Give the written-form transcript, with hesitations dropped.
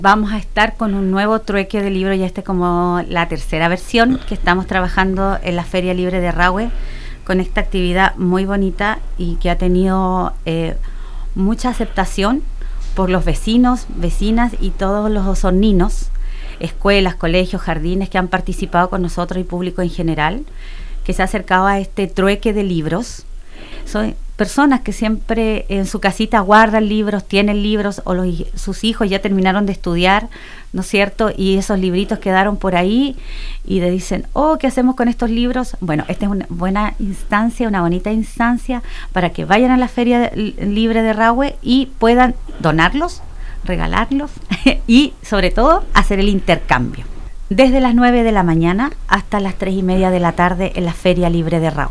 Vamos a estar con un nuevo trueque de libros, ya este es como la tercera versión que estamos trabajando en la Feria Libre de Rahue, con esta actividad muy bonita y que ha tenido mucha aceptación por los vecinos, vecinas y todos los osorninos, escuelas, colegios, jardines que han participado con nosotros y público en general, que se ha acercado a este trueque de libros. Son personas que siempre en su casita guardan libros, tienen libros, o sus hijos ya terminaron de estudiar, ¿no es cierto? Y esos libritos quedaron por ahí y le dicen, oh, ¿qué hacemos con estos libros? Bueno, esta es una buena instancia, una bonita instancia para que vayan a la Feria Libre de Rahue y puedan donarlos, regalarlos y sobre todo hacer el intercambio. Desde las 9 de la mañana hasta las 3:30 de la tarde en la Feria Libre de Rahue.